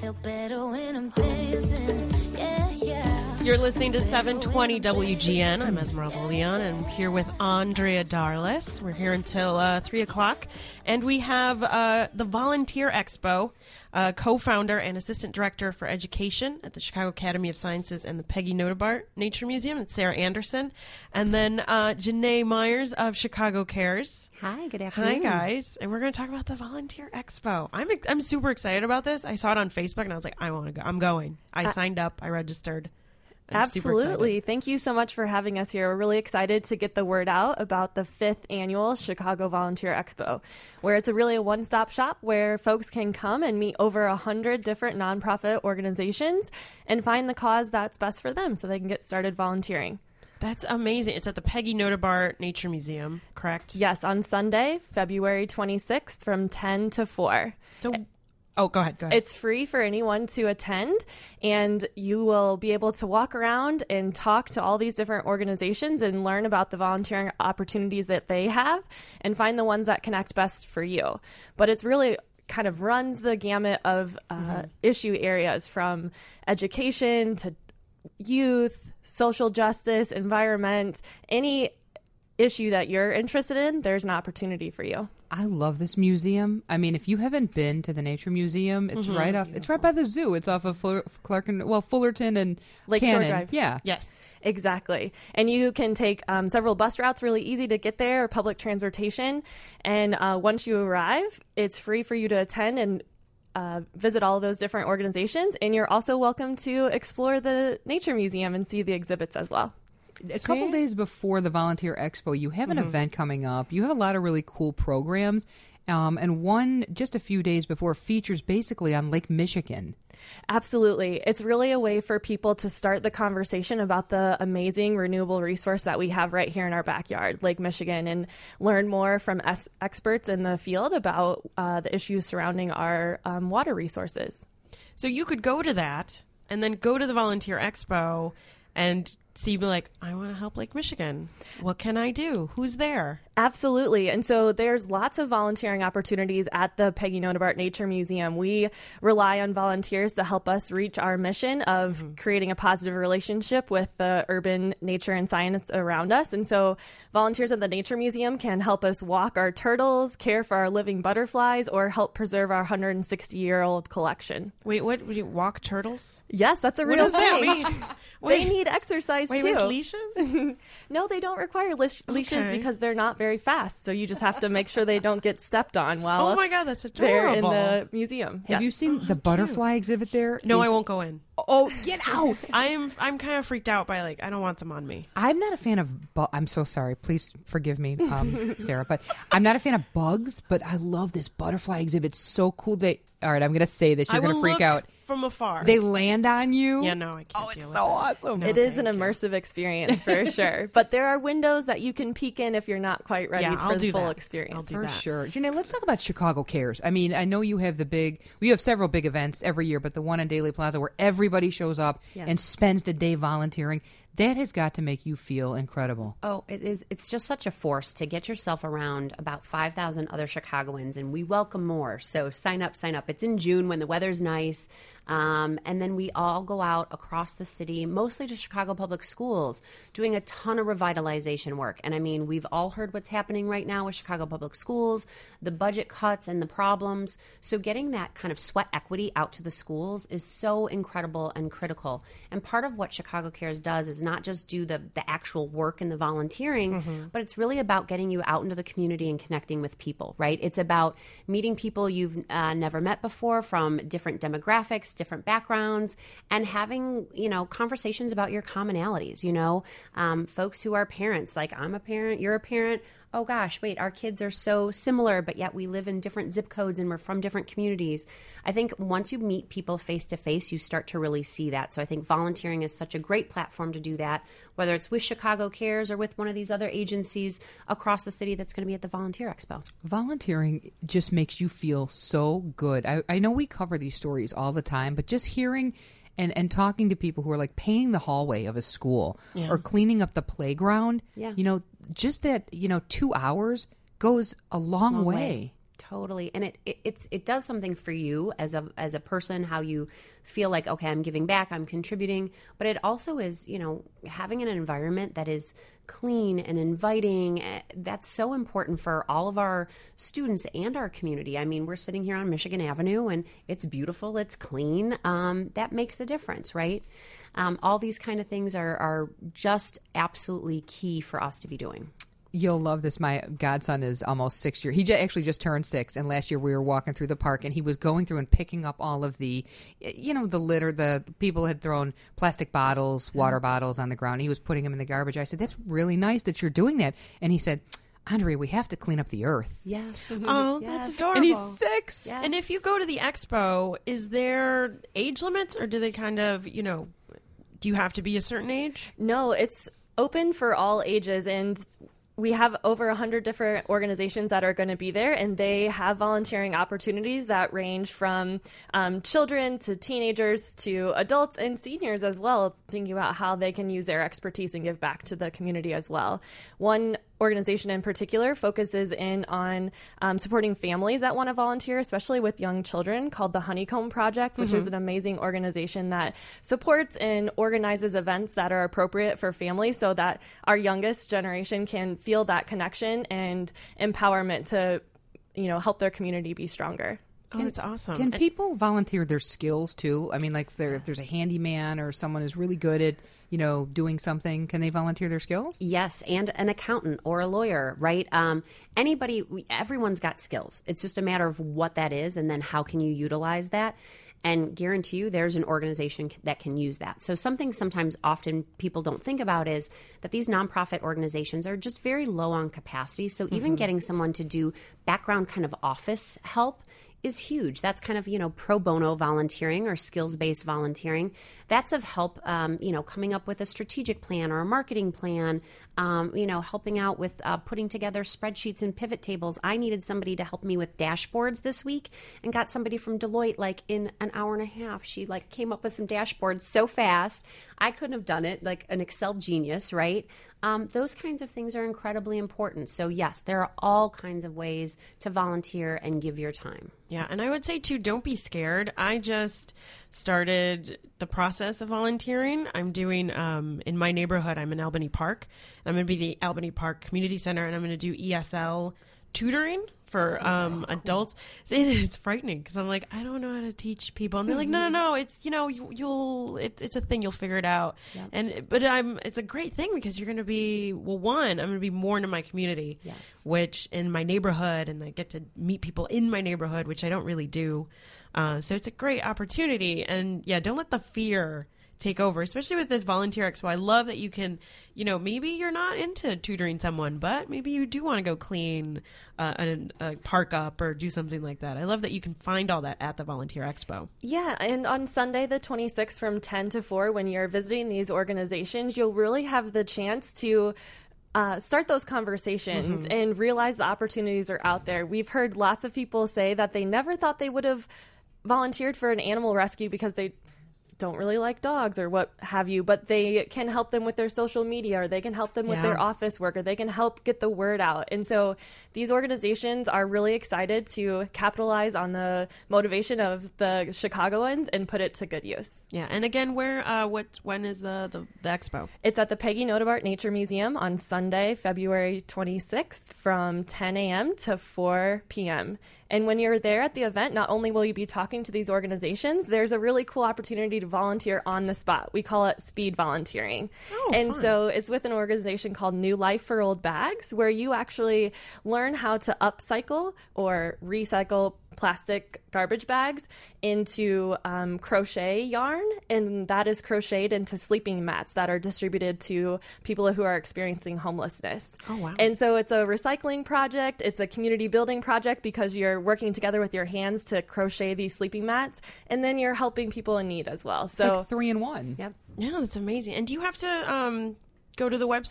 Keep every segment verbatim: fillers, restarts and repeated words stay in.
feel better when I'm dancing. Yeah, yeah. You're listening to seven twenty W G N. I'm Esmeralda Leon, and I'm here with Andrea Darlis. We're here until uh, three o'clock. And we have uh, the Volunteer Expo, uh, co-founder and assistant director for education at the Chicago Academy of Sciences and the Peggy Notabart Nature Museum. It's Sarah Anderson. And then uh, Janae Myers of Chicago Cares. Hi, good afternoon. Hi, guys. And we're going to talk about the Volunteer Expo. I'm I'm super excited about this. I saw it on Facebook, and I was like, I want to go. I'm going. I uh, signed up. I registered. I'm Absolutely. Thank you so much for having us here. We're really excited to get the word out about the fifth annual Chicago Volunteer Expo, where it's a really a one-stop shop where folks can come and meet over a hundred different nonprofit organizations and find the cause that's best for them so they can get started volunteering. That's amazing. It's at the Peggy Notabart Nature Museum, correct? Yes, on Sunday, February twenty-sixth from ten to four. So... Oh, go ahead, go ahead. It's free for anyone to attend, and you will be able to walk around and talk to all these different organizations and learn about the volunteering opportunities that they have and find the ones that connect best for you. But it's really kind of runs the gamut of uh, mm-hmm. issue areas from education to youth, social justice, environment, any issue that you're interested in, there's an opportunity for you. I love this museum. I mean, if you haven't been to the Nature Museum, it's mm-hmm. right off. Beautiful. It's right by the zoo. It's off of Fuller, Clark and well Fullerton and Lakeshore Cannon. Drive. Yeah. Yes, exactly. And you can take um, several bus routes. Really easy to get there. Or public transportation. And uh, once you arrive, it's free for you to attend and uh, visit all of those different organizations. And you're also welcome to explore the Nature Museum and see the exhibits as well. A couple See? days before the Volunteer Expo, you have an mm-hmm. event coming up. You have a lot of really cool programs. Um, and one just a few days before features basically on Lake Michigan. Absolutely. It's really a way for people to start the conversation about the amazing renewable resource that we have right here in our backyard, Lake Michigan, and learn more from es- experts in the field about uh, the issues surrounding our um, water resources. So you could go to that and then go to the Volunteer Expo and see, be like, I want to help Lake Michigan. What can I do? Who's there? Absolutely. And so there's lots of volunteering opportunities at the Peggy Notabart Nature Museum. We rely on volunteers to help us reach our mission of mm-hmm. creating a positive relationship with the urban nature and science around us. And so volunteers at the Nature Museum can help us walk our turtles, care for our living butterflies, or help preserve our one hundred sixty-year-old collection. Wait, what? Would you walk turtles? Yes, that's a what real does thing. That mean? They need exercise Wait, too. With leashes? No, they don't require leash- leashes okay. because they're not very fast. So you just have to make sure they don't get stepped on while oh my God, that's adorable. They're in the museum. Have yes. you seen oh, the butterfly cute. exhibit there? No, it's... I won't go in. Oh, get out! I'm I'm kind of freaked out by like I don't want them on me. I'm not a fan of. Bu- I'm so sorry. Please forgive me, um, Sarah, but I'm not a fan of bugs. But I love this butterfly exhibit. It's so cool. They all right. I'm gonna say this. You're I gonna will freak look out from afar. They land on you. Yeah, no, I can't. Oh, it's deal so with awesome. No, it is an you. immersive experience for sure. But there are windows that you can peek in if you're not quite ready yeah, for I'll the do full that. experience. I'll do For that. sure. Janae, let's talk about Chicago Cares. I mean, I know you have the big, we have several big events every year, but the one in Daly Plaza where everybody shows up Yes. and spends the day volunteering, that has got to make you feel incredible. Oh, it is. It's just such a force to get yourself around about five thousand other Chicagoans, and we welcome more. So sign up, sign up. It's in June when the weather's nice. Um, and then we all go out across the city, mostly to Chicago Public Schools, doing a ton of revitalization work. And I mean, we've all heard what's happening right now with Chicago Public Schools, the budget cuts and the problems. So getting that kind of sweat equity out to the schools is so incredible and critical. And part of what Chicago Cares does is not just do the, the actual work and the volunteering, mm-hmm. but it's really about getting you out into the community and connecting with people, right? It's about meeting people you've uh, never met before from different demographics, different backgrounds, and having, you know, conversations about your commonalities, you know, um, folks who are parents, like I'm a parent, you're a parent. Oh gosh, wait, our kids are so similar, but yet we live in different zip codes and we're from different communities. I think once you meet people face to face, you start to really see that. So I think volunteering is such a great platform to do that, whether it's with Chicago Cares or with one of these other agencies across the city that's going to be at the Volunteer Expo. Volunteering just makes you feel so good. I, I know we cover these stories all the time, but just hearing and, and talking to people who are like painting the hallway of a school yeah. or cleaning up the playground, yeah. you know, just that, you know, two hours goes a long, long way. way. Totally. And it, it it's it does something for you as a as a person, how you feel like, okay, I'm giving back, I'm contributing. But it also is, you know, having an environment that is clean and inviting. That's so important for all of our students and our community. I mean, we're sitting here on Michigan Avenue and it's beautiful, it's clean. Um, that makes a difference, right? Um, all these kind of things are, are just absolutely key for us to be doing. You'll love this. My godson is almost six years. He j- actually just turned six, and last year we were walking through the park, and he was going through and picking up all of the, you know, the litter. The people had thrown plastic bottles, water bottles on the ground. He was putting them in the garbage. I said, "That's really nice that you're doing that." And he said, "Andre, we have to clean up the earth." Yes. Oh, Yes. that's adorable. And he's six. Yes. And if you go to the expo, is there age limits, or do they kind of, you know, do you have to be a certain age? No, it's open for all ages, and we have over one hundred different organizations that are going to be there, and they have volunteering opportunities that range from um, children to teenagers to adults and seniors as well, thinking about how they can use their expertise and give back to the community as well. One organization in particular focuses in on um, supporting families that want to volunteer, especially with young children, called the Honeycomb Project, which mm-hmm. is an amazing organization that supports and organizes events that are appropriate for families so that our youngest generation can feel that connection and empowerment to, you know, help their community be stronger. Oh, that's awesome. Can And- people volunteer their skills too? I mean, like if, there, if there's a handyman or someone who's really good at, you know, doing something, can they volunteer their skills? Yes, and an accountant or a lawyer, right? Um, anybody, we, everyone's got skills. It's just a matter of what that is, and then how can you utilize that? And guarantee you there's an organization that can use that. So something sometimes often people don't think about is that these nonprofit organizations are just very low on capacity. So even mm-hmm. getting someone to do background kind of office help is huge. That's kind of, you know, pro bono volunteering or skills-based volunteering. That's of help, um, you know, coming up with a strategic plan or a marketing plan, um, you know, helping out with uh, putting together spreadsheets and pivot tables. I needed somebody to help me with dashboards this week and got somebody from Deloitte like in an hour and a half. She like came up with some dashboards so fast. I couldn't have done it, like an Excel genius, right? Um, those kinds of things are incredibly important. So yes, there are all kinds of ways to volunteer and give your time. Yeah, and I would say too, don't be scared. I just started the process of volunteering. I'm doing um, in my neighborhood. I'm in Albany Park. I'm going to be the Albany Park Community Center, and I'm going to do E S L tutoring for so um, cool. adults. So it, it's frightening because I'm like, I don't know how to teach people, and they're like, no, no, no, it's you know, you, you'll, it's it's a thing, you'll figure it out. Yep. And but I'm, it's a great thing because you're going to be well, one, I'm going to be more into my community, yes, which in my neighborhood, and I get to meet people in my neighborhood, which I don't really do. Uh, so it's a great opportunity, and yeah, don't let the fear take over, especially with this volunteer expo. I love that you can, you know, maybe you're not into tutoring someone, but maybe you do want to go clean uh, a, a park up or do something like that. I love that you can find all that at the volunteer expo. Yeah, and on Sunday the twenty-sixth from ten to four, when you're visiting these organizations, you'll really have the chance to Uh, start those conversations mm-hmm. and realize the opportunities are out there. We've heard lots of people say that they never thought they would have volunteered for an animal rescue because they don't really like dogs or what have you, but they can help them with their social media, or they can help them with yeah. their office work, or they can help get the word out. And so these organizations are really excited to capitalize on the motivation of the Chicagoans and put it to good use. Yeah, and again, where, uh, what, when is the, the, the expo? It's at the Peggy Notebart Nature Museum on Sunday, February twenty-sixth from ten a.m. to four p.m. And when you're there at the event, not only will you be talking to these organizations, there's a really cool opportunity to volunteer on the spot. We call it speed volunteering. Oh, and fun. so it's with an organization called New Life for Old Bags, where you actually learn how to upcycle or recycle plastic garbage bags into um, crochet yarn, and that is crocheted into sleeping mats that are distributed to people who are experiencing homelessness. Oh, wow. And so it's a recycling project, it's a community building project because you're working together with your hands to crochet these sleeping mats, and then you're helping people in need as well. It's So like three in one. Yep. Yeah, that's amazing. And do you have to um, go to the website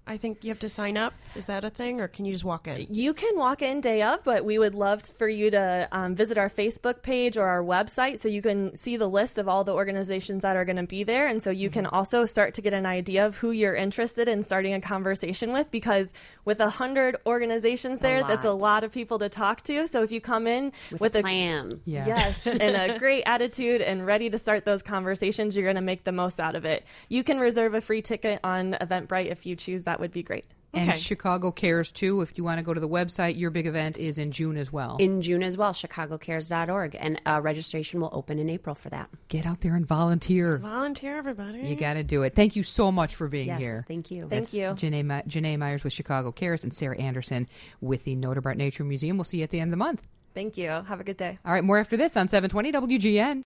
I think you have to sign up. Is that a thing, or can you just walk in? You can walk in day of, but we would love for you to um, visit our Facebook page or our website so you can see the list of all the organizations that are going to be there. And so you can also start to get an idea of who you're interested in starting a conversation with, because with a hundred organizations there, that's a lot of people to talk to. So if you come in with, with a a plan, Yeah. yes, and a great attitude and ready to start those conversations, you're going to make the most out of it. You can reserve a free ticket on Eventbrite if you choose. That would be great. And Okay. Chicago Cares, too. If you want to go to the website, your big event is in June as well. in June as well, chicago cares dot org, and uh, registration will open in April for that. Get out there and volunteer. Volunteer, everybody. You got to do it. Thank you so much for being Yes, here. thank you. Thank you. Janae, My- Janae Myers with Chicago Cares and Sarah Anderson with the Notabart Nature Museum. We'll see you at the end of the month. Thank you. Have a good day. All right, more after this on seven twenty W G N.